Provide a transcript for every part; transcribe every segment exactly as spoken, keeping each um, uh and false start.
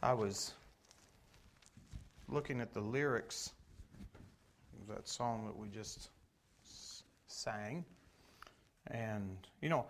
I was looking at the lyrics of that song that we just s- sang. And, you know,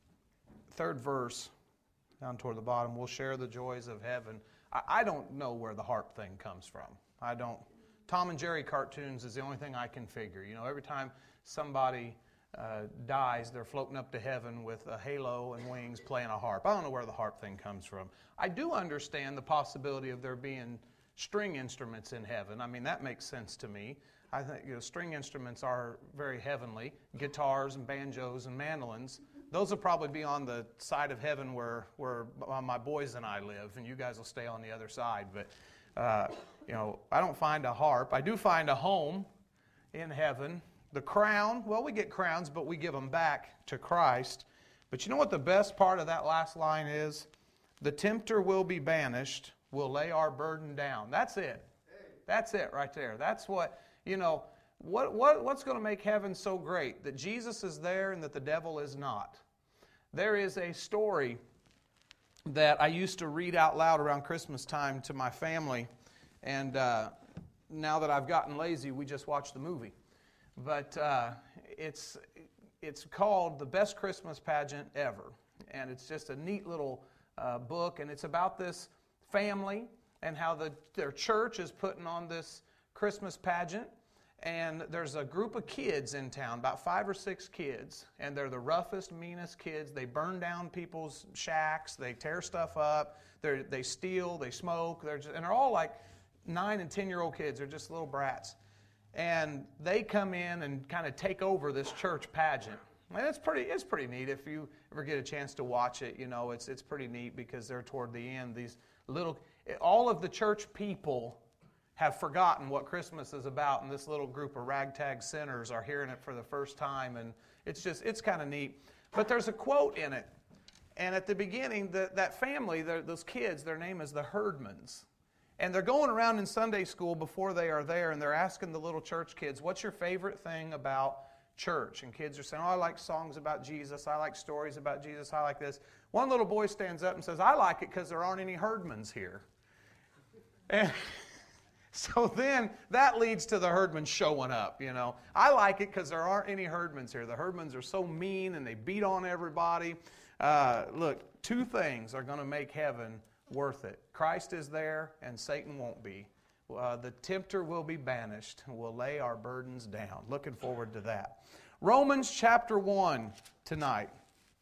third verse, down toward the bottom, we'll share the joys of heaven. I, I don't know where the harp thing comes from. I don't. Tom and Jerry cartoons is the only thing I can figure. You know, every time somebody uh, dies, they're floating up to heaven with a halo and wings playing a harp. I don't know where the harp thing comes from. I do understand the possibility of there being string instruments in heaven. I mean, that makes sense to me. I think, you know, string instruments are very heavenly. Guitars and banjos and mandolins. Those will probably be on the side of heaven where, where my boys and I live, and you guys will stay on the other side. But, uh, you know, I don't find a harp. I do find a home in heaven. The crown, well, we get crowns, but we give them back to Christ. But you know what the best part of that last line is? The tempter will be banished, will lay our burden down. That's it. That's it right there. That's what, you know, what, what what's going to make heaven so great? That Jesus is there and that the devil is not. There is a story that I used to read out loud around Christmas time to my family, and uh, now that I've gotten lazy, we just watch the movie. But uh, it's it's called The Best Christmas Pageant Ever, and it's just a neat little uh, book, and it's about this family and how the their church is putting on this Christmas pageant, and there's a group of kids in town, about five or six kids, and they're the roughest, meanest kids. They burn down people's shacks, they tear stuff up, they they steal, they smoke, they're just, and they're all like nine and ten year old kids. They're just little brats. And they come in and kind of take over this church pageant. And it's pretty it's pretty neat. If you ever get a chance to watch it, you know, it's it's pretty neat because they're toward the end. These little, all of the church people have forgotten what Christmas is about, and this little group of ragtag sinners are hearing it for the first time, and it's just, it's kind of neat. But there's a quote in it, and at the beginning, the, that family, those kids, their name is the Herdmans. And they're going around in Sunday school before they are there, and they're asking the little church kids, what's your favorite thing about church? And kids are saying, oh, I like songs about Jesus. I like stories about Jesus. I like this. One little boy stands up and says, I like it because there aren't any herdmans here. And so then that leads to the herdmans showing up, you know. I like it because there aren't any herdmans here. The herdmans are so mean and they beat on everybody. Uh, look, two things are going to make heaven worth it. Christ is there and Satan won't be. Uh, the tempter will be banished and we'll lay our burdens down. Looking forward to that. Romans chapter one tonight.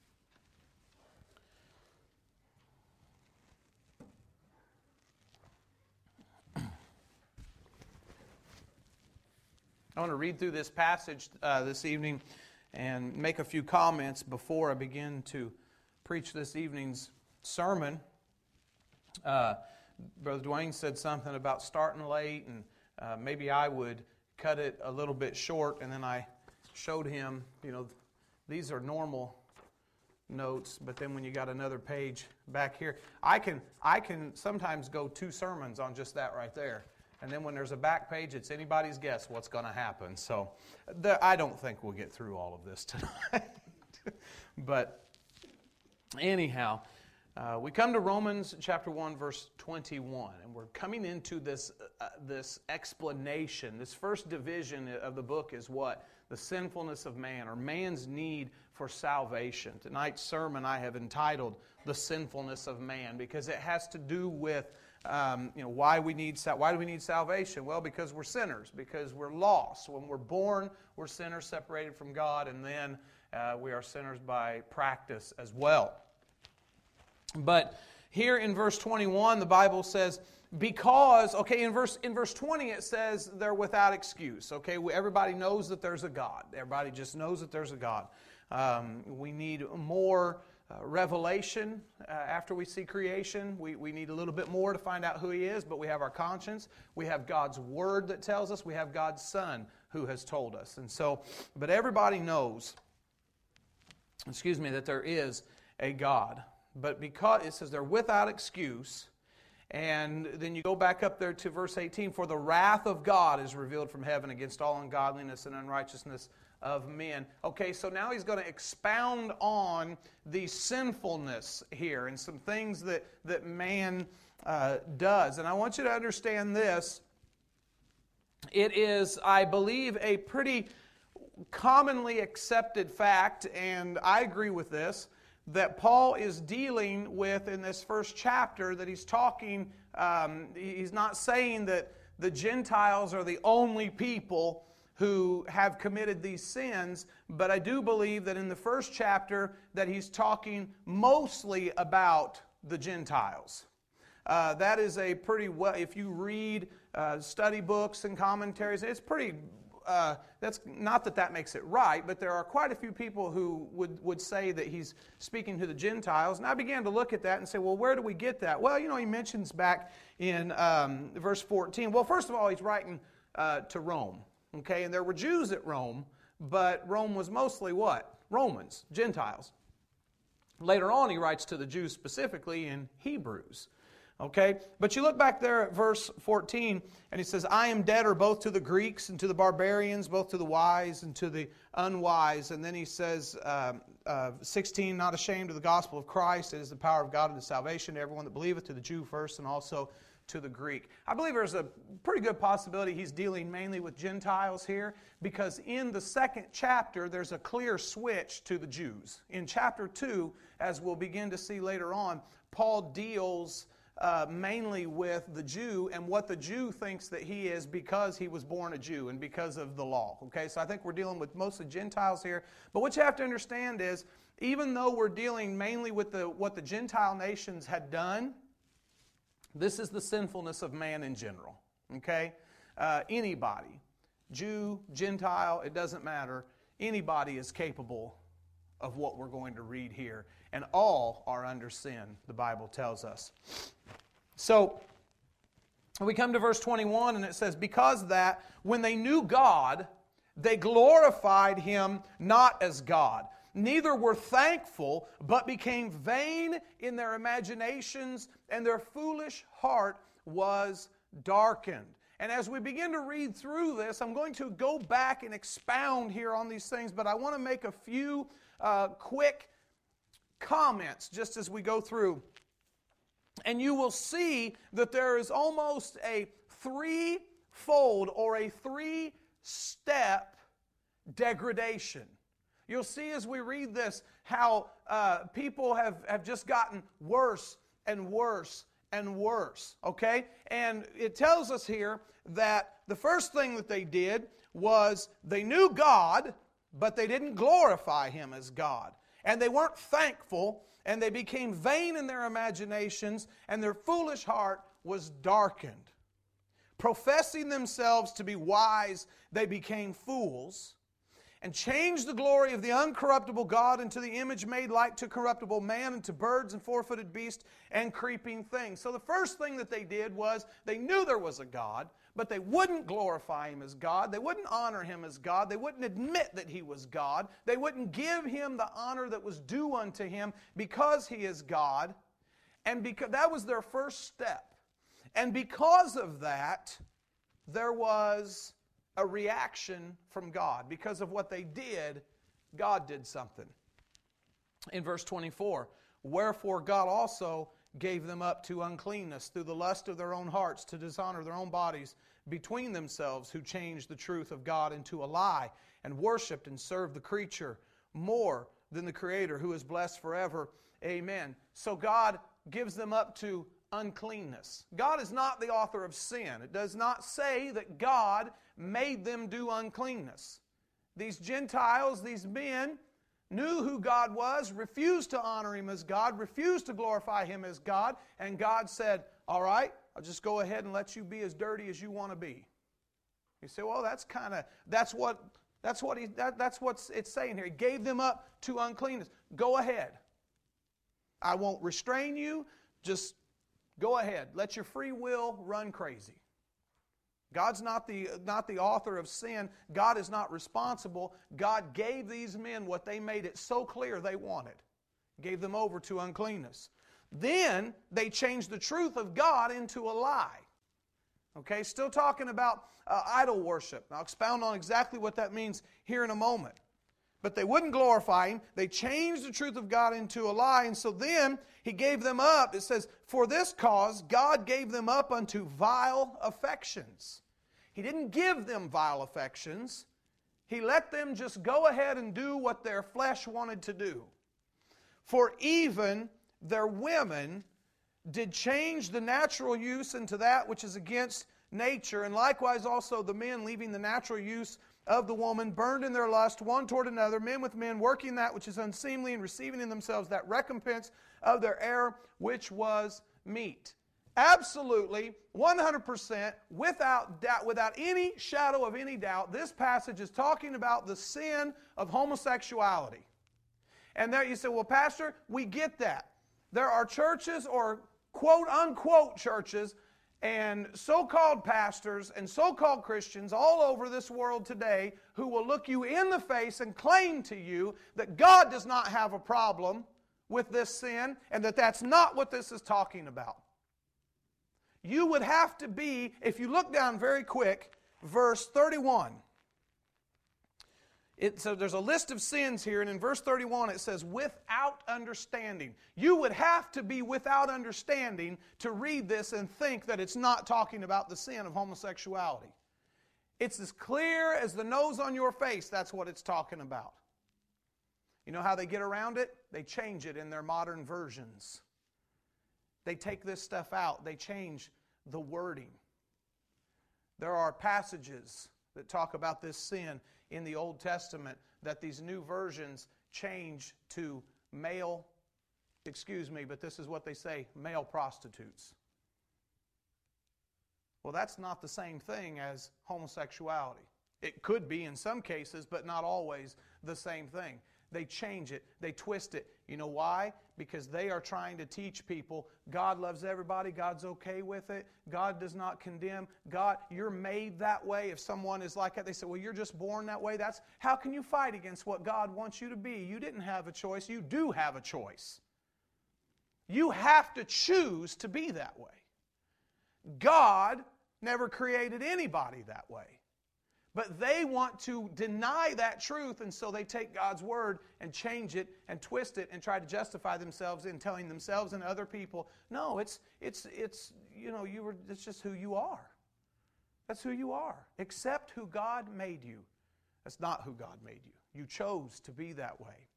I want to read through this passage uh, this evening and make a few comments before I begin to preach this evening's sermon. Uh, Brother Dwayne said something about starting late, and uh, maybe I would cut it a little bit short, and then I showed him, you know, these are normal notes, but then when you got another page back here, I can I can sometimes go two sermons on just that right there. And then when there's a back page, it's anybody's guess what's going to happen. So the, I don't think we'll get through all of this tonight. But anyhow, uh, we come to Romans chapter one, verse twenty-one. And we're coming into this, uh, this explanation. This first division of the book is what? The sinfulness of man, or man's need for salvation. Tonight's sermon I have entitled, The Sinfulness of Man, because it has to do with Um, you know, why we need why do we need salvation? Well, because we're sinners, because we're lost. When we're born, we're sinners separated from God, and then uh, we are sinners by practice as well. But here in verse twenty-one, the Bible says, because, okay, in verse in verse twenty it says they're without excuse. Okay, everybody knows that there's a God. Everybody just knows that there's a God. Um, we need more Uh, revelation uh, after we see creation. We, we need a little bit more to find out who He is, but we have our conscience. We have God's Word that tells us. We have God's Son who has told us. And so, but everybody knows, excuse me, that there is a God. But because it says they're without excuse, and then you go back up there to verse eighteen, for the wrath of God is revealed from heaven against all ungodliness and unrighteousness of men. Okay, so now he's going to expound on the sinfulness here and some things that, that man uh, does. And I want you to understand this. It is, I believe, a pretty commonly accepted fact, and I agree with this, that Paul is dealing with in this first chapter, that he's talking, um, he's not saying that the Gentiles are the only people who have committed these sins, but I do believe that in the first chapter that he's talking mostly about the Gentiles. Uh, that is a pretty well, if you read uh, study books and commentaries, it's pretty, uh, that's not that that makes it right, but there are quite a few people who would, would say that he's speaking to the Gentiles. And I began to look at that and say, well, where do we get that? Well, you know, he mentions back in um, verse fourteen. Well, first of all, he's writing uh, to Rome. Okay, and there were Jews at Rome, but Rome was mostly what? Romans, Gentiles. Later on, he writes to the Jews specifically in Hebrews. Okay, but you look back there at verse fourteen, and he says, I am debtor both to the Greeks and to the barbarians, both to the wise and to the unwise. And then he says, um, uh, sixteen, not ashamed of the gospel of Christ. It is the power of God unto salvation to everyone that believeth, to the Jew first, and also to the Greek. I believe there's a pretty good possibility he's dealing mainly with Gentiles here, because in the second chapter there's a clear switch to the Jews. In chapter two, as we'll begin to see later on, Paul deals uh, mainly with the Jew and what the Jew thinks that he is because he was born a Jew and because of the law. Okay, so I think we're dealing with mostly Gentiles here. But what you have to understand is, even though we're dealing mainly with the what the Gentile nations had done, this is the sinfulness of man in general, okay? Uh, anybody, Jew, Gentile, it doesn't matter. Anybody is capable of what we're going to read here. And all are under sin, the Bible tells us. So, we come to verse twenty-one, and it says, because that, when they knew God, they glorified Him not as God. Neither were thankful, but became vain in their imaginations, and their foolish heart was darkened. And as we begin to read through this, I'm going to go back and expound here on these things, but I want to make a few uh, quick comments just as we go through. And you will see that there is almost a threefold or a three-step degradation. You'll see as we read this how uh, people have, have just gotten worse and worse and worse, okay? And it tells us here that the first thing that they did was they knew God, but they didn't glorify Him as God. And they weren't thankful, and they became vain in their imaginations, and their foolish heart was darkened. Professing themselves to be wise, they became fools, and changed the glory of the uncorruptible God into the image made like to corruptible man, and to birds and four-footed beasts and creeping things. So the first thing that they did was they knew there was a God, but they wouldn't glorify Him as God. They wouldn't honor Him as God. They wouldn't admit that He was God. They wouldn't give Him the honor that was due unto Him because He is God. And because that was their first step. And because of that, there was a reaction from God. Because of what they did, God did something. In verse twenty-four, wherefore God also gave them up to uncleanness through the lust of their own hearts, to dishonor their own bodies between themselves, who changed the truth of God into a lie, and worshipped and served the creature more than the Creator, who is blessed forever. Amen. So God gives them up to uncleanness. God is not the author of sin. It does not say that God made them do uncleanness. These Gentiles, these men, knew who God was, refused to honor Him as God, refused to glorify Him as God, and God said, all right, I'll just go ahead and let you be as dirty as you want to be. You say, well, that's kind of, that's what, that's what he, that, that's what it's saying here. He gave them up to uncleanness. Go ahead. I won't restrain you. Just go ahead. Let your free will run crazy. God's not the, not the author of sin. God is not responsible. God gave these men what they made it so clear they wanted. Gave them over to uncleanness. Then they changed the truth of God into a lie. Okay, still talking about uh, idol worship. I'll expound on exactly what that means here in a moment. But they wouldn't glorify Him. They changed the truth of God into a lie. And so then He gave them up. It says, for this cause God gave them up unto vile affections. He didn't give them vile affections. He let them just go ahead and do what their flesh wanted to do. For even their women did change the natural use into that which is against nature, and likewise also the men, leaving the natural use of the woman, burned in their lust one toward another, men with men, working that which is unseemly, and receiving in themselves that recompense of their error, which was meat. Absolutely, one hundred percent, without doubt, without any shadow of any doubt, this passage is talking about the sin of homosexuality. And there you say, well, Pastor, we get that. There are churches or quote-unquote churches and so-called pastors and so-called Christians all over this world today who will look you in the face and claim to you that God does not have a problem with this sin and that that's not what this is talking about. You would have to be, if you look down very quick, verse thirty-one. It, so there's a list of sins here, and in verse thirty-one it says, without understanding. You would have to be without understanding to read this and think that it's not talking about the sin of homosexuality. It's as clear as the nose on your face, that's what it's talking about. You know how they get around it? They change it in their modern versions. They take this stuff out. They change the wording. There are passages that talk about this sin in the Old Testament that these new versions change to male, excuse me, but this is what they say, male prostitutes. Well, that's not the same thing as homosexuality. It could be in some cases, but not always the same thing. They change it. They twist it. You know why? Because they are trying to teach people God loves everybody. God's okay with it. God does not condemn. God, you're made that way. If someone is like that, they say, well, you're just born that way. That's how can you fight against what God wants you to be? You didn't have a choice. You do have a choice. You have to choose to be that way. God never created anybody that way. But they want to deny that truth, and so they take God's Word and change it and twist it and try to justify themselves in telling themselves and other people, no, it's, it's, it's you know, you were, it's just who you are. That's who you are. Accept who God made you. That's not who God made you. You chose to be that way.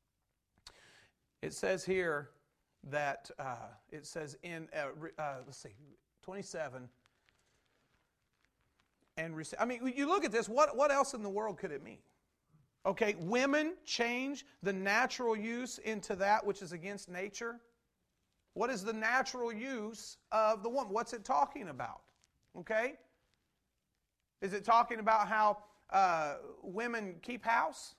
It says here that, uh, it says in, uh, uh, let's see, twenty-seven, and receive. I mean, you look at this, what, what else in the world could it mean? Okay, women change the natural use into that which is against nature. What is the natural use of the woman? What's it talking about? Okay? Is it talking about how uh, women keep house?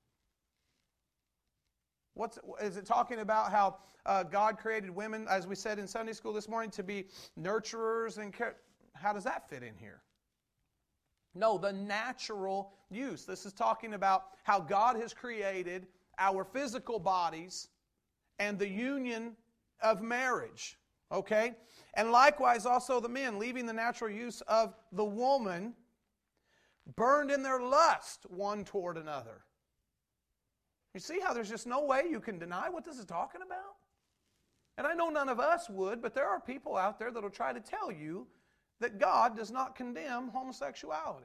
What's, is it talking about how uh, God created women, as we said in Sunday school this morning, to be nurturers and care? How does that fit in here? No, the natural use. This is talking about how God has created our physical bodies and the union of marriage. Okay? And likewise also the men, leaving the natural use of the woman, burned in their lust one toward another. You see how there's just no way you can deny what this is talking about? And I know none of us would, but there are people out there that will try to tell you that God does not condemn homosexuality.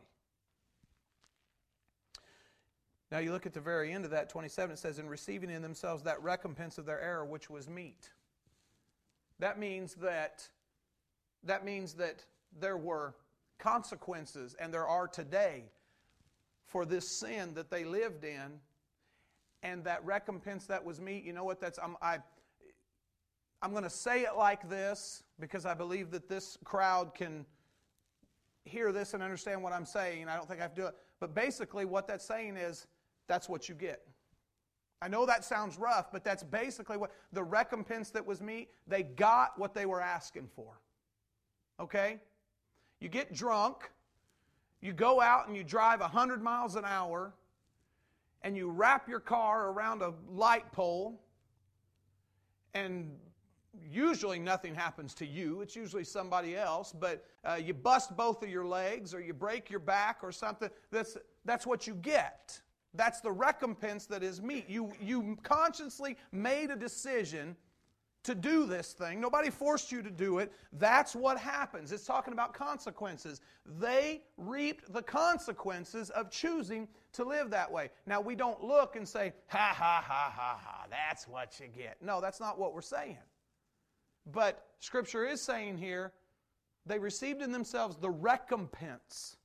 Now you look at the very end of that, twenty-seven, it says, in receiving in themselves that recompense of their error, which was meat. That means that, that means that there were consequences, and there are today, for this sin that they lived in, and that recompense that was meat. You know what? That's I'm, I, I'm going to say it like this because I believe that this crowd can hear this and understand what I'm saying. I don't think I have to do it. But basically what that's saying is that's what you get. I know that sounds rough, but that's basically what the recompense that was meat, they got what they were asking for. Okay? You get drunk, you go out and you drive one hundred miles an hour, and you wrap your car around a light pole, and usually nothing happens to you. It's usually somebody else, but uh, you bust both of your legs or you break your back or something. That's, that's what you get. That's the recompense that is meet. You, you consciously made a decision to do this thing. Nobody forced you to do it. That's what happens. It's talking about consequences. They reaped the consequences of choosing to live that way. Now, we don't look and say, ha, ha, ha, ha, ha, that's what you get. No, that's not what we're saying. But Scripture is saying here, they received in themselves the recompense.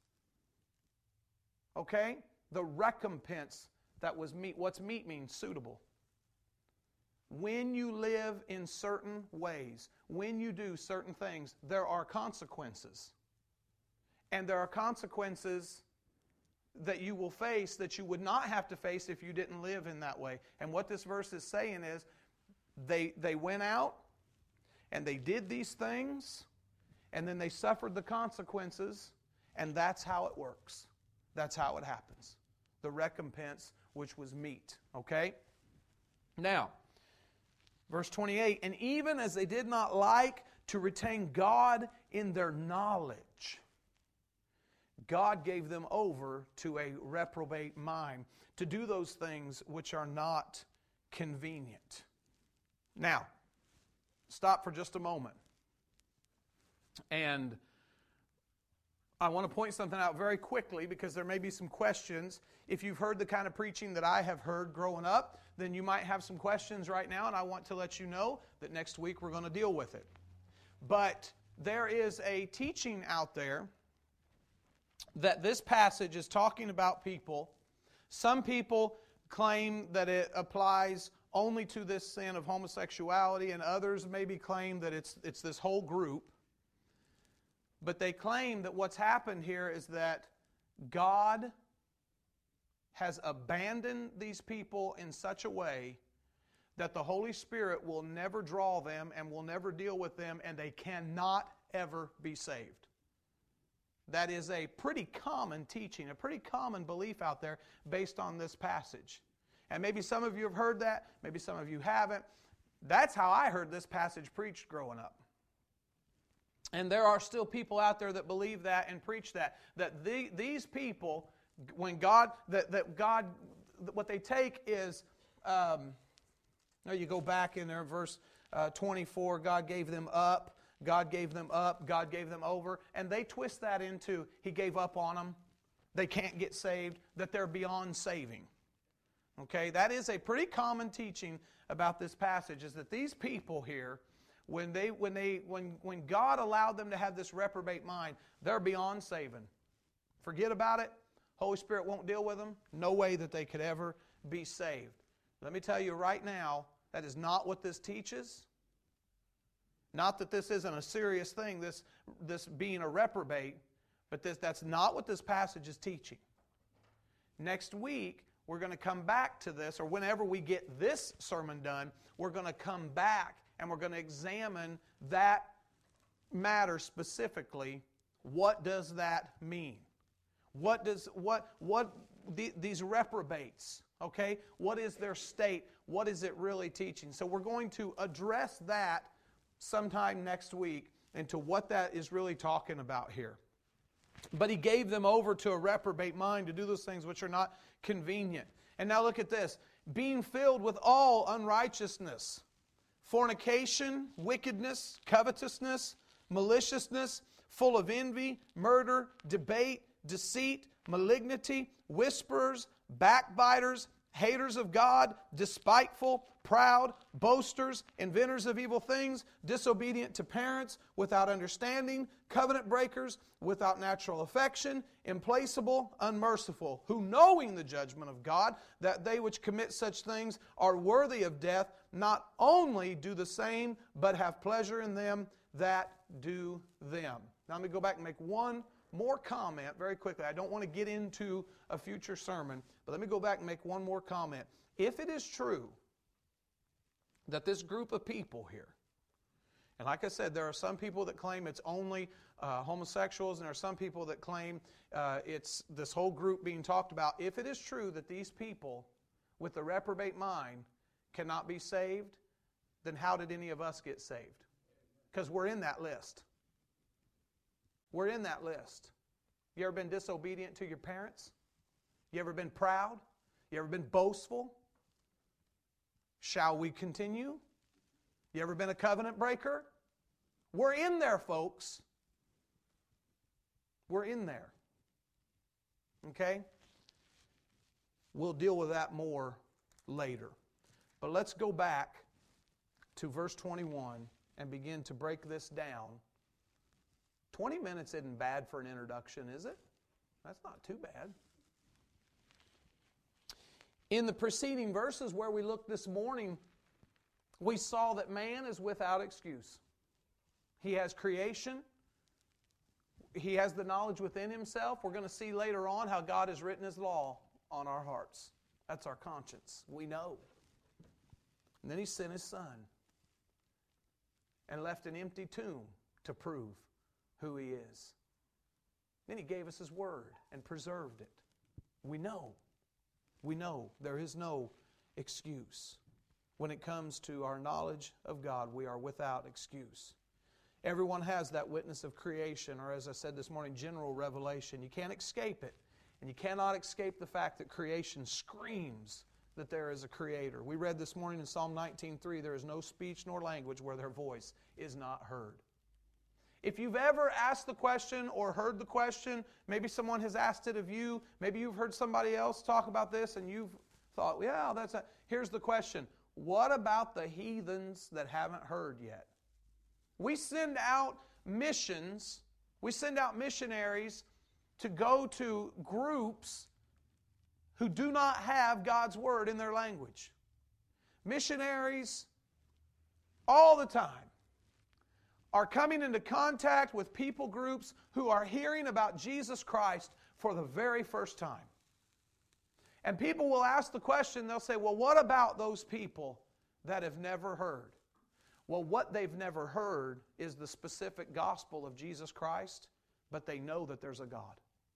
Okay? The recompense that was meet. What's meet mean? Suitable. When you live in certain ways, when you do certain things, there are consequences. And there are consequences that you will face that you would not have to face if you didn't live in that way. And what this verse is saying is, they, they went out and they did these things, and then they suffered the consequences, and that's how it works. That's how it happens. The recompense, which was meat. Okay? Now, verse twenty-eight, and even as they did not like to retain God in their knowledge, God gave them over to a reprobate mind to do those things which are not convenient. Now, stop for just a moment. And I want to point something out very quickly because there may be some questions. If you've heard the kind of preaching that I have heard growing up, then you might have some questions right now, and I want to let you know that next week we're going to deal with it. But there is a teaching out there that this passage is talking about people. Some people claim that it applies only to this sin of homosexuality, and others maybe claim that it's, it's this whole group. But they claim that what's happened here is that God has abandoned these people in such a way that the Holy Spirit will never draw them and will never deal with them, and they cannot ever be saved. That is a pretty common teaching, a pretty common belief out there based on this passage. And maybe some of you have heard that, maybe some of you haven't. That's how I heard this passage preached growing up. And there are still people out there that believe that and preach that. That the, these people, when God, that, that God, what they take is, um, now you go back in there, verse uh, twenty-four, God gave them up, God gave them up, God gave them over. And they twist that into, He gave up on them, they can't get saved, that they're beyond saving. Okay, that is a pretty common teaching about this passage, is that these people here, When they, when they, when, when God allowed them to have this reprobate mind, they're beyond saving. Forget about it. Holy Spirit won't deal with them. No way that they could ever be saved. Let me tell you right now, that is not what this teaches. Not that this isn't a serious thing, this, this being a reprobate, but this, that's not what this passage is teaching. Next week, we're going to come back to this, or whenever we get this sermon done, we're going to come back and we're going to examine that matter specifically. What does that mean? What does what what the, these reprobates? Okay, what is their state? What is it really teaching? So we're going to address that sometime next week into what that is really talking about here. But He gave them over to a reprobate mind to do those things which are not convenient. And now look at this: being filled with all unrighteousness, fornication, wickedness, covetousness, maliciousness, full of envy, murder, debate, deceit, malignity, whisperers, backbiters, haters of God, despiteful, proud, boasters, inventors of evil things, disobedient to parents, without understanding, covenant breakers, without natural affection, implacable, unmerciful, who knowing the judgment of God, that they which commit such things are worthy of death, not only do the same, but have pleasure in them that do them. Now let me go back and make one more comment very quickly. I don't want to get into a future sermon, but let me go back and make one more comment. If it is true that this group of people here, and like I said, there are some people that claim it's only uh, homosexuals, and there are some people that claim uh, it's this whole group being talked about. If it is true that these people with the reprobate mind cannot be saved, then how did any of us get saved? Because we're in that list. We're in that list. You ever been disobedient to your parents? You ever been proud? You ever been boastful? Shall we continue? You ever been a covenant breaker? We're in there, folks. We're in there. Okay? We'll deal with that more later. But let's go back to verse twenty-one and begin to break this down. twenty minutes isn't bad for an introduction, is it? That's not too bad. In the preceding verses where we looked this morning, we saw that man is without excuse. He has creation. He has the knowledge within himself. We're going to see later on how God has written His law on our hearts. That's our conscience. We know. And then He sent His Son and left an empty tomb to prove who He is. Then He gave us His Word and preserved it. We know. We know there is no excuse. When it comes to our knowledge of God, we are without excuse. Everyone has that witness of creation, or as I said this morning, general revelation. You can't escape it. And you cannot escape the fact that creation screams that there is a Creator. We read this morning in Psalm nineteen three, there is no speech nor language where their voice is not heard. If you've ever asked the question or heard the question, maybe someone has asked it of you, maybe you've heard somebody else talk about this and you've thought, yeah, that's a... Here's the question. What about the heathens that haven't heard yet? We send out missions, we send out missionaries to go to groups who do not have God's Word in their language. Missionaries, all the time, are coming into contact with people groups who are hearing about Jesus Christ for the very first time. And people will ask the question, they'll say, well, what about those people that have never heard? Well, what they've never heard is the specific gospel of Jesus Christ, but they know that there's a God.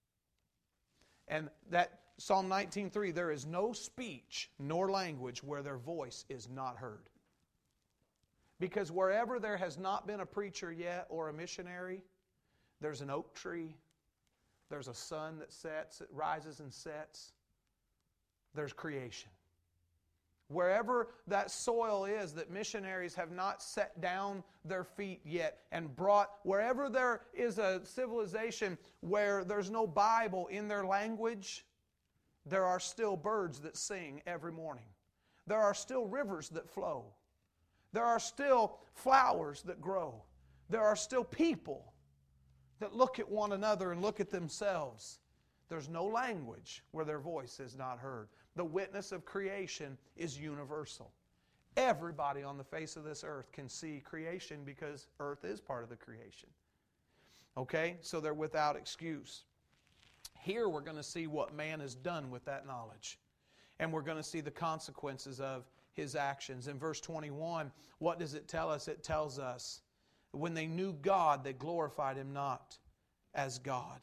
And that Psalm nineteen three, there is no speech nor language where their voice is not heard. Because wherever there has not been a preacher yet or a missionary, there's an oak tree, there's a sun that sets, it rises and sets, there's creation. Wherever that soil is that missionaries have not set down their feet yet and brought, wherever there is a civilization where there's no Bible in their language, there are still birds that sing every morning. There are still rivers that flow. There are still flowers that grow. There are still people that look at one another and look at themselves. There's no language where their voice is not heard. The witness of creation is universal. Everybody on the face of this earth can see creation because earth is part of the creation. Okay? So they're without excuse. Here we're going to see what man has done with that knowledge. And we're going to see the consequences of his actions. In verse twenty-one, what does it tell us? It tells us, when they knew God, they glorified Him not as God.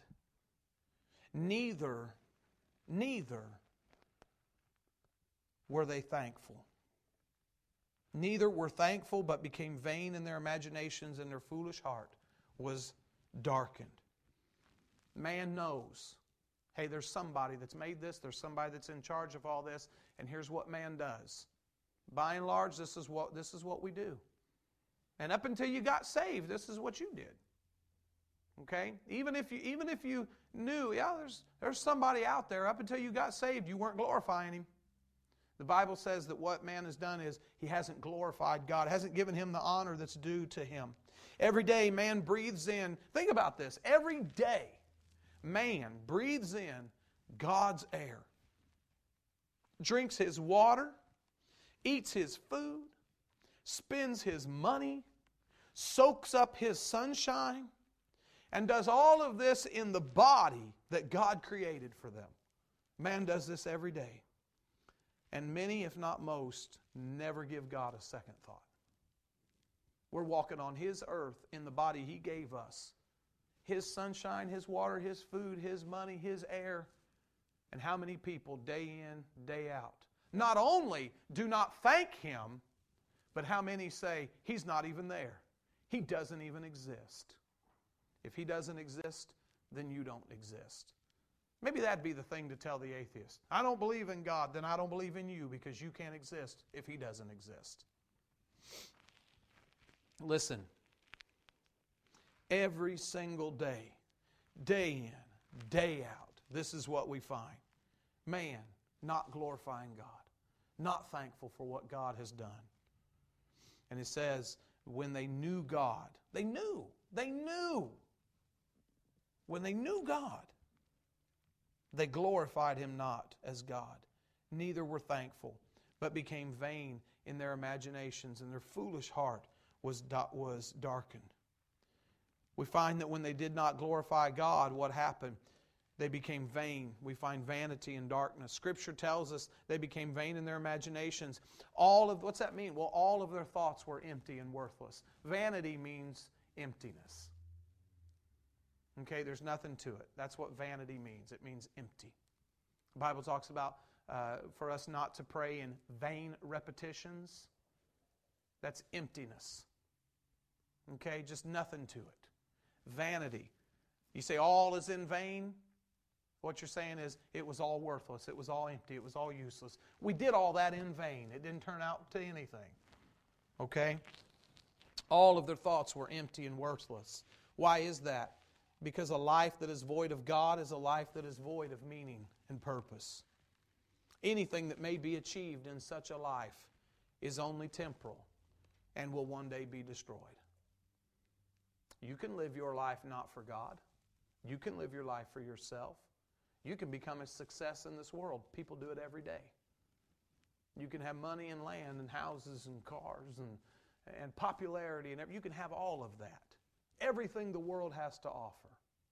Neither, neither were they thankful. Neither were thankful, but became vain in their imaginations, and their foolish heart was darkened. Man knows, hey, there's somebody that's made this, there's somebody that's in charge of all this, and here's what man does. By and large, this is what this is what we do. And up until you got saved, this is what you did. Okay? Even if you even if you knew, yeah, there's there's somebody out there, up until you got saved, you weren't glorifying Him. The Bible says that what man has done is he hasn't glorified God, hasn't given Him the honor that's due to Him. Every day man breathes in, think about this, every day man breathes in God's air, drinks His water, eats His food, spends his money, soaks up His sunshine, and does all of this in the body that God created for them. Man does this every day. And many, if not most, never give God a second thought. We're walking on His earth in the body He gave us. His sunshine, His water, His food, His money, His air. And how many people day in, day out, not only do not thank Him, but how many say, He's not even there. He doesn't even exist. If He doesn't exist, then you don't exist. Maybe that'd be the thing to tell the atheist. I don't believe in God, then I don't believe in you because you can't exist if He doesn't exist. Listen, every single day, day in, day out, this is what we find. Man not glorifying God, not thankful for what God has done. And it says, when they knew God, they knew, they knew. When they knew God, they glorified Him not as God, neither were thankful, but became vain in their imaginations, and their foolish heart was, was darkened. We find that when they did not glorify God, what happened? They became vain. We find vanity and darkness. Scripture tells us they became vain in their imaginations. All of, what's that mean? Well, all of their thoughts were empty and worthless. Vanity means emptiness. Okay, there's nothing to it. That's what vanity means. It means empty. The Bible talks about uh, for us not to pray in vain repetitions. That's emptiness. Okay, just nothing to it. Vanity. You say all is in vain. What you're saying is it was all worthless. It was all empty. It was all useless. We did all that in vain. It didn't turn out to anything. Okay? All of their thoughts were empty and worthless. Why is that? Because a life that is void of God is a life that is void of meaning and purpose. Anything that may be achieved in such a life is only temporal and will one day be destroyed. You can live your life not for God. You can live your life for yourself. You can become a success in this world. People do it every day. You can have money and land and houses and cars and, and popularity, and everything. You can have all of that. Everything the world has to offer.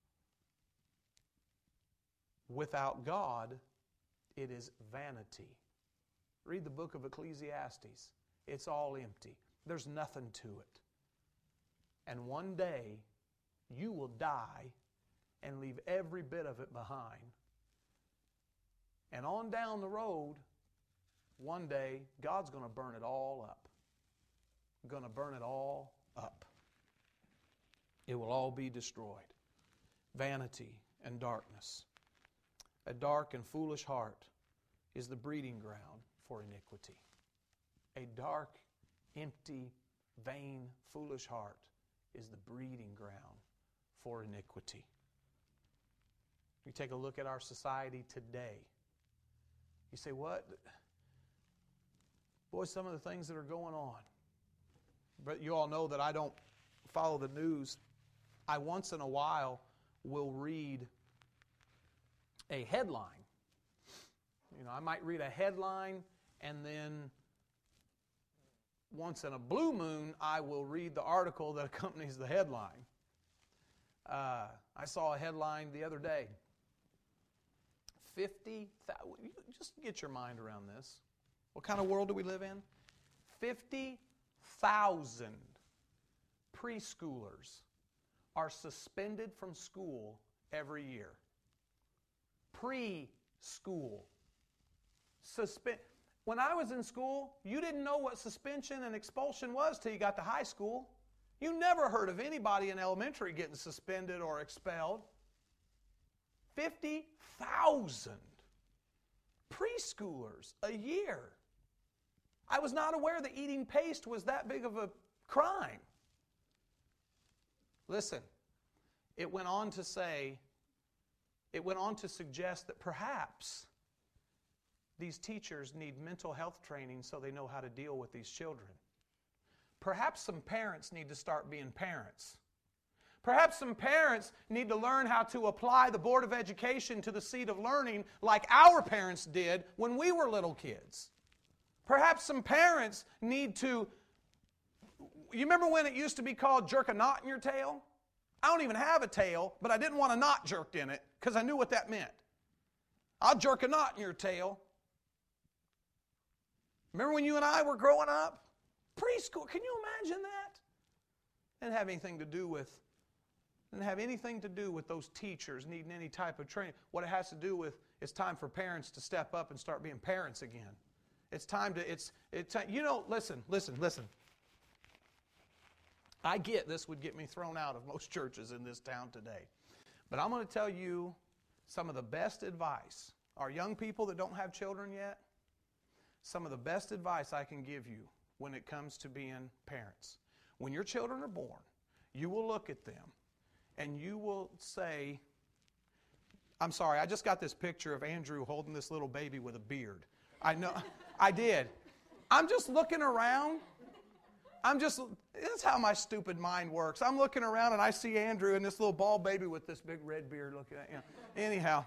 Without God, it is vanity. Read the book of Ecclesiastes. It's all empty. There's nothing to it. And one day, you will die and leave every bit of it behind. And on down the road, one day, God's going to burn it all up. Going to burn it all up. It will all be destroyed. Vanity and darkness. A dark and foolish heart is the breeding ground for iniquity. A dark, empty, vain, foolish heart is the breeding ground for iniquity. You take a look at our society today. You say, what? Boy, some of the things that are going on. But you all know that I don't follow the news. I once in a while will read a headline. You know, I might read a headline, and then once in a blue moon, I will read the article that accompanies the headline. Uh, I saw a headline the other day. fifty thousand, just get your mind around this. What kind of world do we live in? fifty thousand preschoolers are suspended from school every year. Preschool. Suspend. When I was in school, you didn't know what suspension and expulsion was till you got to high school. You never heard of anybody in elementary getting suspended or expelled. fifty thousand preschoolers a year. I was not aware that eating paste was that big of a crime. Listen, it went on to say, it went on to suggest that perhaps these teachers need mental health training so they know how to deal with these children. Perhaps some parents need to start being parents. Perhaps some parents need to learn how to apply the Board of Education to the seat of learning like our parents did when we were little kids. Perhaps some parents need to... You remember when it used to be called jerk a knot in your tail? I don't even have a tail, but I didn't want a knot jerked in it because I knew what that meant. I'll jerk a knot in your tail. Remember when you and I were growing up? Preschool, can you imagine that? Didn't have anything to do with, didn't have anything to do with those teachers needing any type of training. What it has to do with, it's time for parents to step up and start being parents again. It's time to, it's, it's time, you know, listen, listen, listen. I get this would get me thrown out of most churches in this town today. But I'm going to tell you some of the best advice, our young people that don't have children yet, some of the best advice I can give you when it comes to being parents. When your children are born, you will look at them and you will say, I'm sorry, I just got this picture of Andrew holding this little baby with a beard. I know, I did. I'm just looking around. I'm just, that's how my stupid mind works. I'm looking around and I see Andrew and this little bald baby with this big red beard looking at, you know. Anyhow,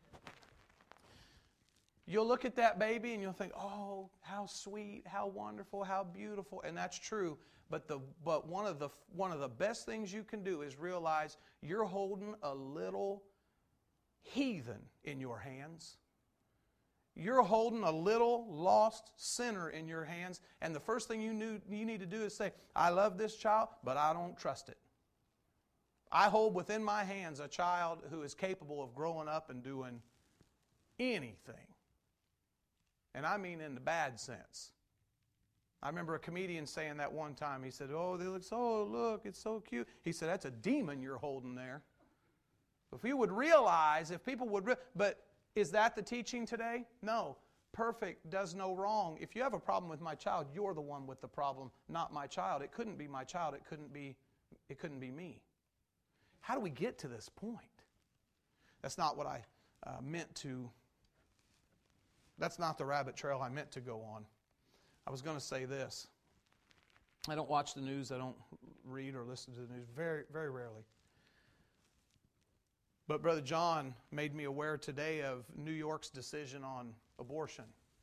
you'll look at that baby and you'll think, oh, how sweet, how wonderful, how beautiful. And that's true. But the but one of the one of the best things you can do is realize you're holding a little heathen in your hands. You're holding a little lost sinner in your hands, and the first thing you, knew, you need to do is say, I love this child, but I don't trust it. I hold within my hands a child who is capable of growing up and doing anything. And I mean in the bad sense. I remember a comedian saying that one time. He said, oh, they look so, look, it's so cute. He said, that's a demon you're holding there. If you would realize, if people would, re- but is that the teaching today? No. Perfect does no wrong. If you have a problem with my child, you're the one with the problem, not my child. It couldn't be my child. It couldn't be, it couldn't be me. How do we get to this point? That's not what I uh, meant to, that's not the rabbit trail I meant to go on. I was going to say this. I don't watch the news. I don't read or listen to the news very, very rarely. But Brother John made me aware today of New York's decision on abortion.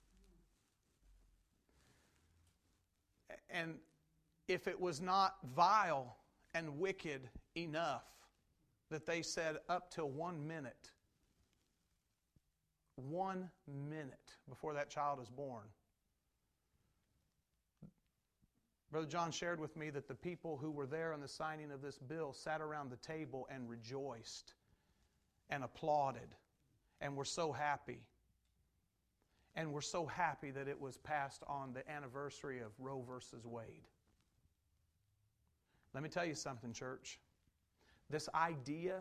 And if it was not vile and wicked enough that they said up till one minute, one minute before that child is born, Brother John shared with me that the people who were there on the signing of this bill sat around the table and rejoiced and applauded and were so happy. And were so happy that it was passed on the anniversary of Roe versus Wade. Let me tell you something, church. This idea,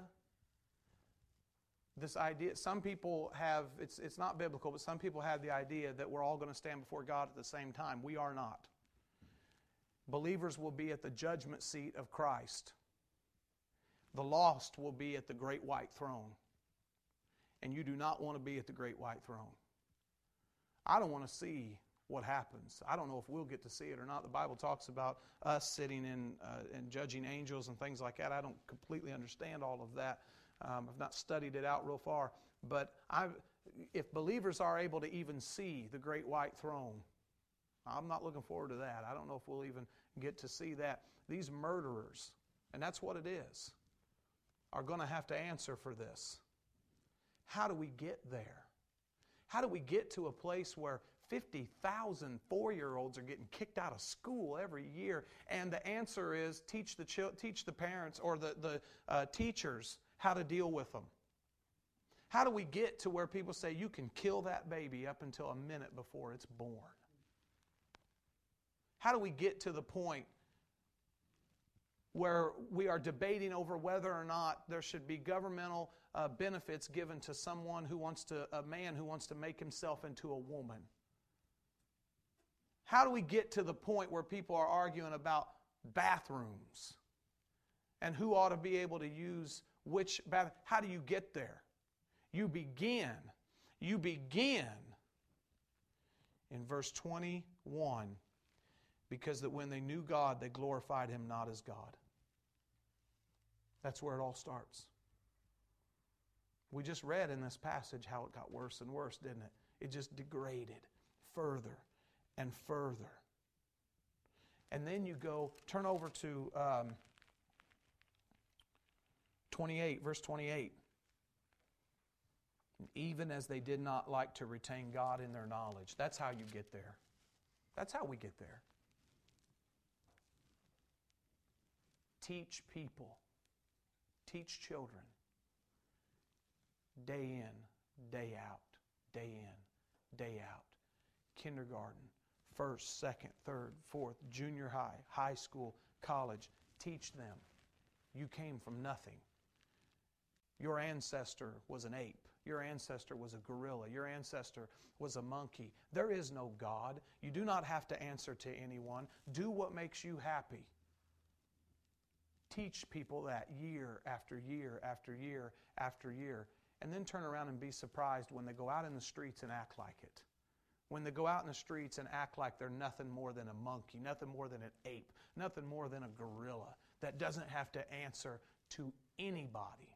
this idea, some people have, it's, it's not biblical, but some people have the idea that we're all going to stand before God at the same time. We are not. Believers will be at the judgment seat of Christ. The lost will be at the great white throne. And you do not want to be at the great white throne. I don't want to see what happens. I don't know if we'll get to see it or not. The Bible talks about us sitting in uh, and judging angels and things like that. I don't completely understand all of that. Um, I've not studied it out real far. But I've, if believers are able to even see the great white throne, I'm not looking forward to that. I don't know if we'll even get to see that. These murderers, and that's what it is, are going to have to answer for this. How do we get there? How do we get to a place where fifty thousand four-year-olds are getting kicked out of school every year? And the answer is teach the chil- teach the parents or the, the uh, teachers how to deal with them. How do we get to where people say you can kill that baby up until a minute before it's born? How do we get to the point where we are debating over whether or not there should be governmental uh, benefits given to someone who wants to, a man who wants to make himself into a woman? How do we get to the point where people are arguing about bathrooms and who ought to be able to use which bath? How do you get there? You begin, you begin in verse twenty-one, because that when they knew God, they glorified Him not as God. That's where it all starts. We just read in this passage how it got worse and worse, didn't it? It just degraded further and further. And then you go, turn over to um, twenty-eight, verse twenty-eight. Even as they did not like to retain God in their knowledge. That's how you get there. That's how we get there. Teach people. Teach children. Day in, day out, day in, day out. Kindergarten, first, second, third, fourth, junior high, high school, college. Teach them. You came from nothing. Your ancestor was an ape. Your ancestor was a gorilla. Your ancestor was a monkey. There is no God. You do not have to answer to anyone. Do what makes you happy. Teach people that year after year after year after year. And then turn around and be surprised when they go out in the streets and act like it. When they go out in the streets and act like they're nothing more than a monkey, nothing more than an ape, nothing more than a gorilla that doesn't have to answer to anybody.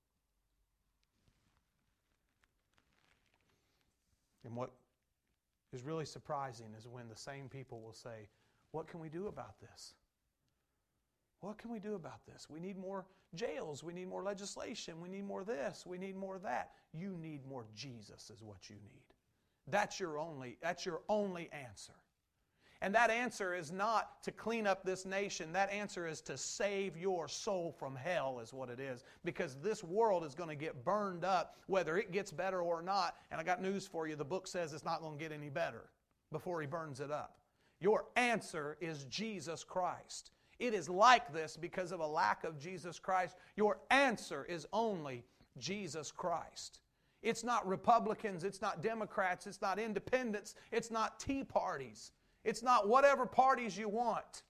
And what is really surprising is when the same people will say, what can we do about this? What can we do about this? We need more jails. We need more legislation. We need more this. We need more that. You need more Jesus is what you need. That's your only, that's your only answer. And that answer is not to clean up this nation. That answer is to save your soul from hell is what it is. Because this world is going to get burned up whether it gets better or not. And I got news for you. The book says it's not going to get any better before He burns it up. Your answer is Jesus Christ. It is like this because of a lack of Jesus Christ. Your answer is only Jesus Christ. It's not Republicans. It's not Democrats. It's not independents. It's not Tea Parties. It's not whatever parties you want.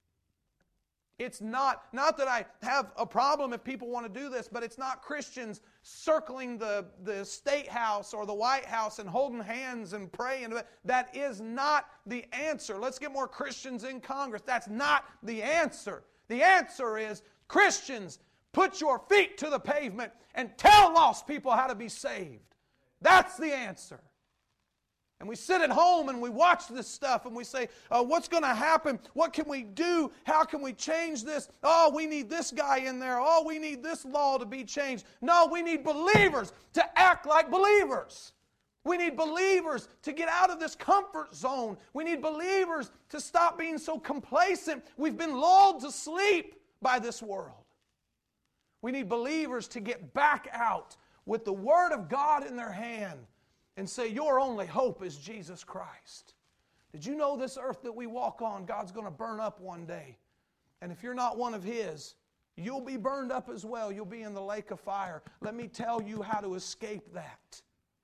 It's not, not that I have a problem if people want to do this, but it's not Christians circling the, the State House or the White House and holding hands and praying. That is not the answer. Let's get more Christians in Congress. That's not the answer. The answer is, Christians, put your feet to the pavement and tell lost people how to be saved. That's the answer. And we sit at home and we watch this stuff and we say, uh, what's going to happen? What can we do? How can we change this? Oh, we need this guy in there. Oh, we need this law to be changed. No, we need believers to act like believers. We need believers to get out of this comfort zone. We need believers to stop being so complacent. We've been lulled to sleep by this world. We need believers to get back out with the Word of God in their hand and say, your only hope is Jesus Christ. Did you know this earth that we walk on, God's going to burn up one day? And if you're not one of His, you'll be burned up as well. You'll be in the lake of fire. Let me tell you how to escape that.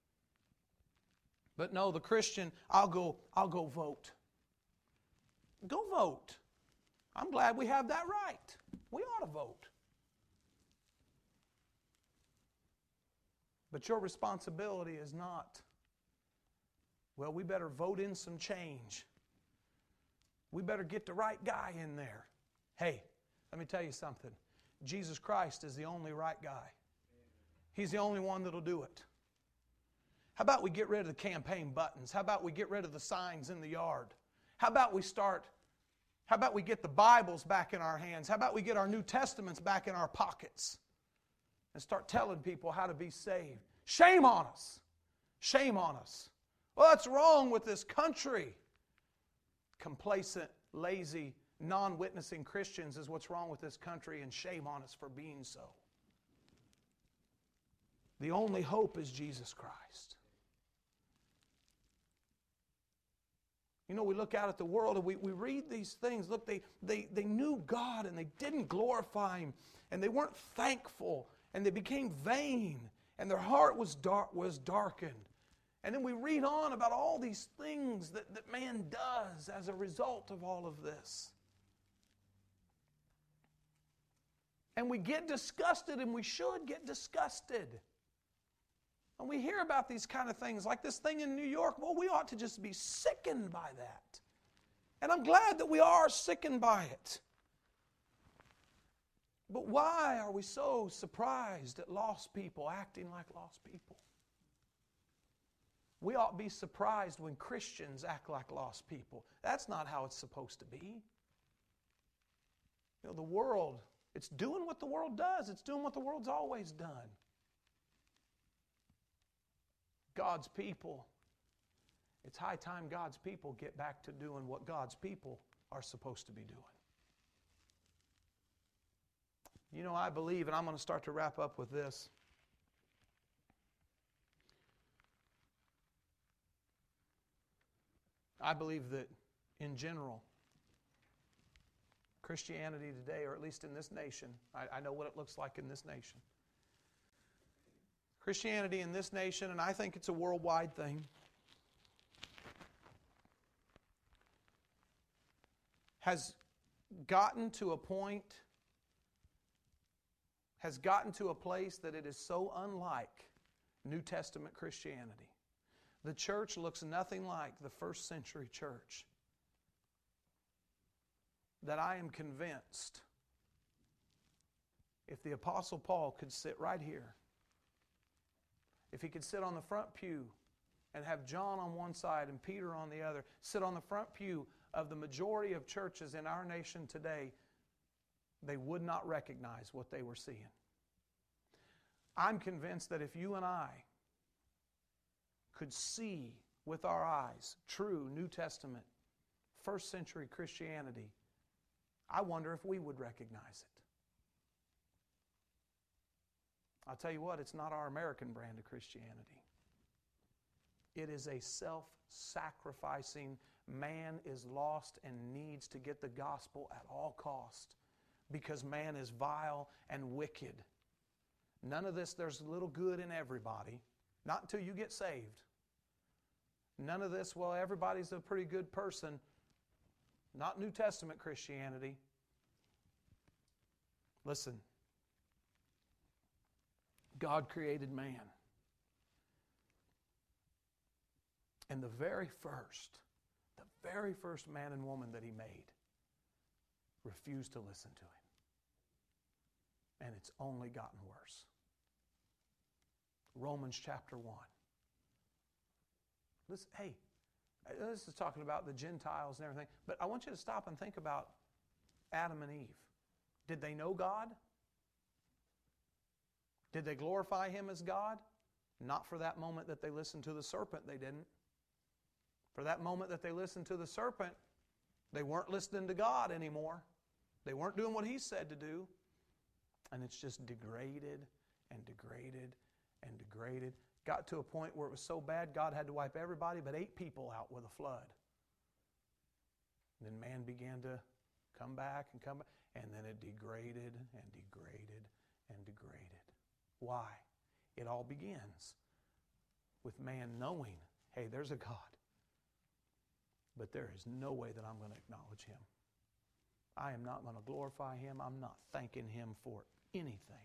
But no, the Christian, I'll go, I'll go vote. Go vote. I'm glad we have that right. We ought to vote. But your responsibility is not, well, we better vote in some change. We better get the right guy in there. Hey, let me tell you something. Jesus Christ is the only right guy. He's the only one that'll do it. How about we get rid of the campaign buttons? How about we get rid of the signs in the yard? How about we start, how about we get the Bibles back in our hands? How about we get our New Testaments back in our pockets? And start telling people how to be saved. Shame on us. Shame on us. What's wrong with this country? Complacent, lazy, non-witnessing Christians is what's wrong with this country, and shame on us for being so. The only hope is Jesus Christ. You know, we look out at the world and we, we read these things. Look, they, they, they knew God and they didn't glorify Him, and they weren't thankful. And they became vain, and their heart was dark, was darkened. And then we read on about all these things that, that man does as a result of all of this. And we get disgusted, and we should get disgusted. And we hear about these kind of things, like this thing in New York. Well, we ought to just be sickened by that. And I'm glad that we are sickened by it. But why are we so surprised at lost people acting like lost people? We ought to be surprised when Christians act like lost people. That's not how it's supposed to be. You know, the world, it's doing what the world does. It's doing what the world's always done. God's people, it's high time God's people get back to doing what God's people are supposed to be doing. You know, I believe, and I'm going to start to wrap up with this. I believe that in general, Christianity today, or at least in this nation, I, I know what it looks like in this nation. Christianity in this nation, and I think it's a worldwide thing, has gotten to a point, has gotten to a place that it is so unlike New Testament Christianity. The church looks nothing like the first century church, that I am convinced if the Apostle Paul could sit right here, if he could sit on the front pew and have John on one side and Peter on the other, sit on the front pew of the majority of churches in our nation today, they would not recognize what they were seeing. I'm convinced that if you and I could see with our eyes true New Testament, first century Christianity, I wonder if we would recognize it. I'll tell you what, it's not our American brand of Christianity. It is a self-sacrificing, man is lost and needs to get the gospel at all cost because man is vile and wicked. None of this, there's little good in everybody. Not until you get saved. None of this, well, everybody's a pretty good person. Not New Testament Christianity. Listen. God created man. And the very first, the very first man and woman that He made refused to listen to Him. And it's only gotten worse. Romans chapter one. Listen, hey, this is talking about the Gentiles and everything, but I want you to stop and think about Adam and Eve. Did they know God? Did they glorify Him as God? Not for that moment that they listened to the serpent, they didn't. For that moment that they listened to the serpent, they weren't listening to God anymore. They weren't doing what He said to do. And it's just degraded and degraded and degraded. Got to a point where it was so bad, God had to wipe everybody but eight people out with a flood. And then man began to come back and come back. And then it degraded and degraded and degraded. Why? It all begins with man knowing, hey, there's a God. But there is no way that I'm going to acknowledge Him. I am not going to glorify Him. I'm not thanking Him for anything.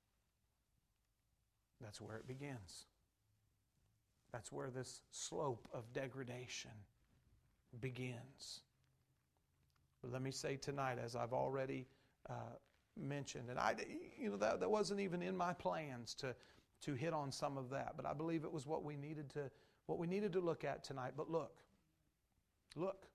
That's where it begins. That's where this slope of degradation begins. But let me say tonight, as I've already uh, mentioned, and I, you know, that, that wasn't even in my plans to, to hit on some of that, but I believe it was what we needed to, what we needed to look at tonight. But look, look,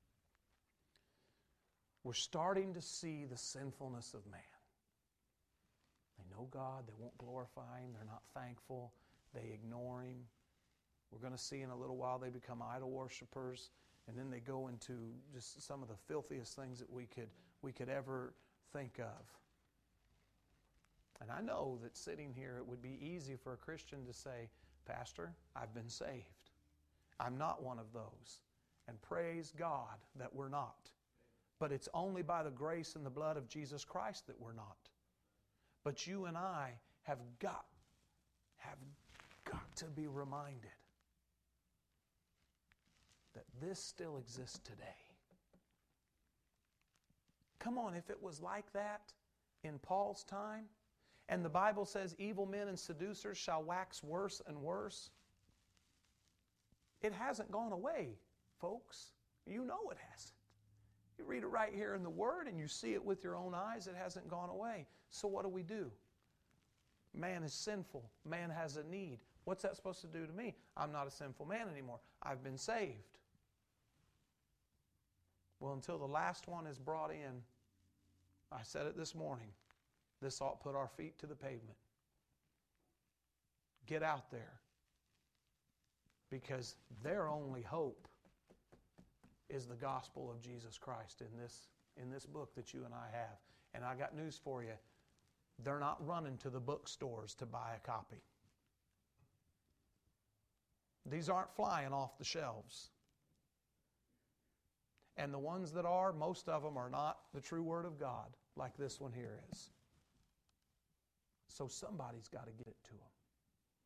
we're starting to see the sinfulness of man. They know God, they won't glorify Him, they're not thankful, they ignore Him. We're going to see in a little while they become idol worshipers, and then they go into just some of the filthiest things that we could we could ever think of. And I know that sitting here, it would be easy for a Christian to say, Pastor, I've been saved. I'm not one of those. And praise God that we're not. But it's only by the grace and the blood of Jesus Christ that we're not. But you and I have got, have got to be reminded that this still exists today. Come on, if it was like that in Paul's time, and the Bible says evil men and seducers shall wax worse and worse, it hasn't gone away, folks. You know it hasn't. You read it right here in the Word and you see it with your own eyes, it hasn't gone away. So what do we do? Man is sinful. Man has a need. What's that supposed to do to me? I'm not a sinful man anymore. I've been saved. Well, until the last one is brought in, I said it this morning, this ought to put our feet to the pavement. Get out there. Because their only hope is the gospel of Jesus Christ in this, in this book that you and I have. And I got news for you. They're not running to the bookstores to buy a copy. These aren't flying off the shelves. And the ones that are, most of them are not the true Word of God, like this one here is. So somebody's got to get it to them.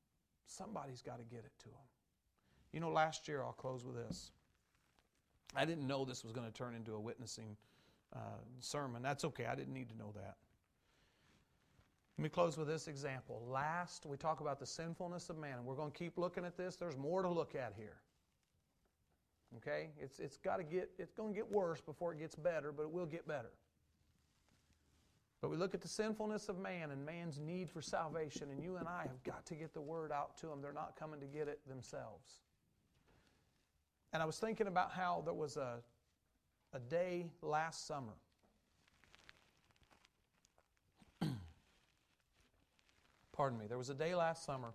Somebody's got to get it to them. You know, last year, I'll close with this. I didn't know this was going to turn into a witnessing uh, sermon. That's okay. I didn't need to know that. Let me close with this example. Last, we talk about the sinfulness of man, and we're going to keep looking at this. There's more to look at here. Okay? It's it's got to get it's going to get worse before it gets better, but it will get better. But we look at the sinfulness of man and man's need for salvation, and you and I have got to get the word out to them. They're not coming to get it themselves. And I was thinking about how there was a, a day last summer. Pardon me. There was a day last summer.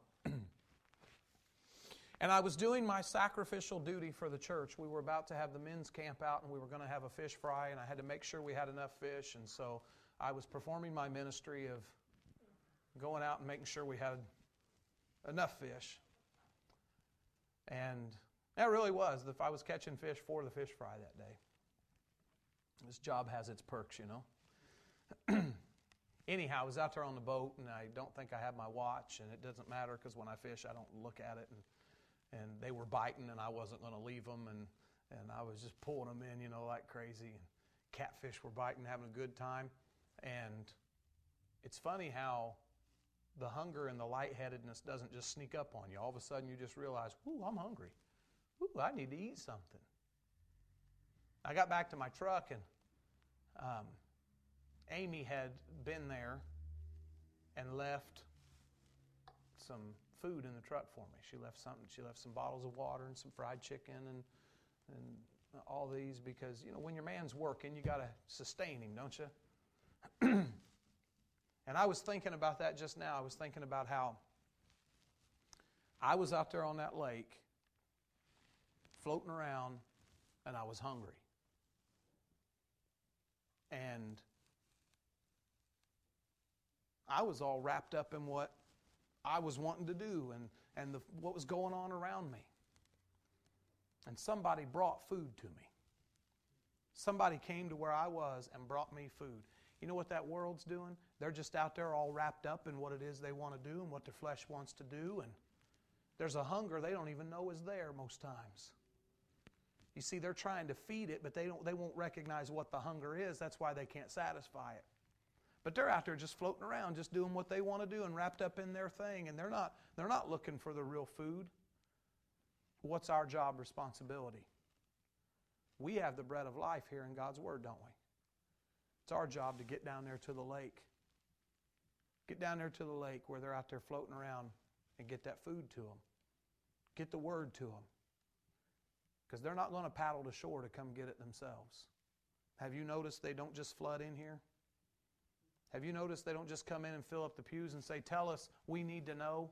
And I was doing my sacrificial duty for the church. We were about to have the men's camp out, and we were going to have a fish fry, and I had to make sure we had enough fish. And so I was performing my ministry of going out and making sure we had enough fish. And that really was. If I was catching fish for the fish fry that day. This job has its perks, you know. Anyhow, I was out there on the boat, and I don't think I had my watch, and it doesn't matter because when I fish, I don't look at it. And, and they were biting, and I wasn't going to leave them, and, and I was just pulling them in, you know, like crazy. And catfish were biting, having a good time. And it's funny how the hunger and the lightheadedness doesn't just sneak up on you. All of a sudden, you just realize, ooh, I'm hungry. Ooh, I need to eat something. I got back to my truck, and um, Amy had been there and left some food in the truck for me. She left something. She left some bottles of water and some fried chicken and and all these because, you know, when your man's working, you got to sustain him, don't you? And I was thinking about that just now. I was thinking about how I was out there on that lake floating around, and I was hungry. And I was all wrapped up in what I was wanting to do and, and the, what was going on around me. And somebody brought food to me. Somebody came to where I was and brought me food. You know what that world's doing? They're just out there all wrapped up in what it is they want to do and what their flesh wants to do. And there's a hunger they don't even know is there most times. You see, they're trying to feed it, but they don't. They won't recognize what the hunger is. That's why they can't satisfy it. But they're out there just floating around, just doing what they want to do and wrapped up in their thing. And they're not, they're not looking for the real food. What's our job responsibility? We have the bread of life here in God's Word, don't we? It's our job to get down there to the lake. Get down there to the lake where they're out there floating around and get that food to them. Get the Word to them. Because they're not going to paddle to shore to come get it themselves. Have you noticed they don't just flood in here? Have you noticed they don't just come in and fill up the pews and say, tell us, we need to know?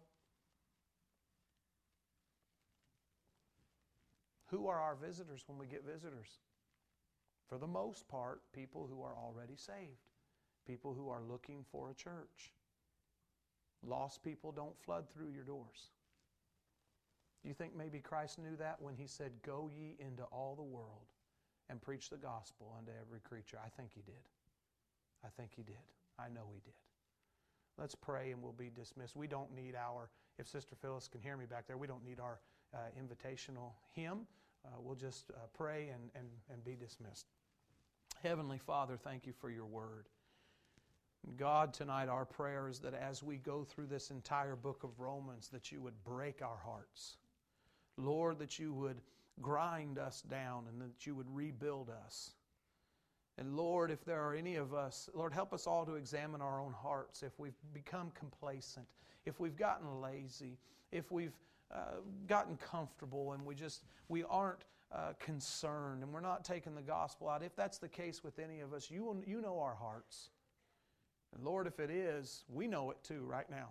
Who are our visitors when we get visitors? For the most part, people who are already saved. People who are looking for a church. Lost people don't flood through your doors. Do you think maybe Christ knew that when He said, go ye into all the world and preach the gospel unto every creature? I think He did. I think He did. I know He did. Let's pray and we'll be dismissed. We don't need our, if Sister Phyllis can hear me back there, we don't need our uh, invitational hymn. Uh, we'll just uh, pray and, and, and be dismissed. Heavenly Father, thank you for your word. God, tonight our prayer is that as we go through this entire book of Romans, that you would break our hearts. Lord, that you would grind us down and that you would rebuild us. And Lord, if there are any of us, Lord, help us all to examine our own hearts. If we've become complacent, if we've gotten lazy, if we've uh, gotten comfortable and we just, we aren't uh, concerned and we're not taking the gospel out. If that's the case with any of us, you, will, you know our hearts. And Lord, if it is, we know it too right now.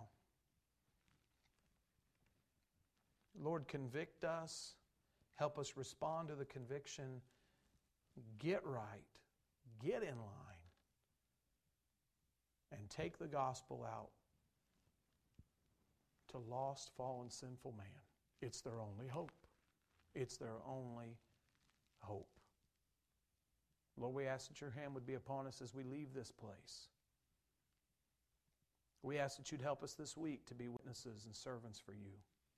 Lord, convict us. Help us respond to the conviction. Get right. Get in line. And take the gospel out to lost, fallen, sinful man. It's their only hope. It's their only hope. Lord, we ask that your hand would be upon us as we leave this place. We ask that you'd help us this week to be witnesses and servants for you.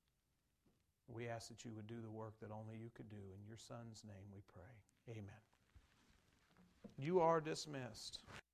We ask that you would do the work that only you could do. In your Son's name we pray. Amen. You are dismissed.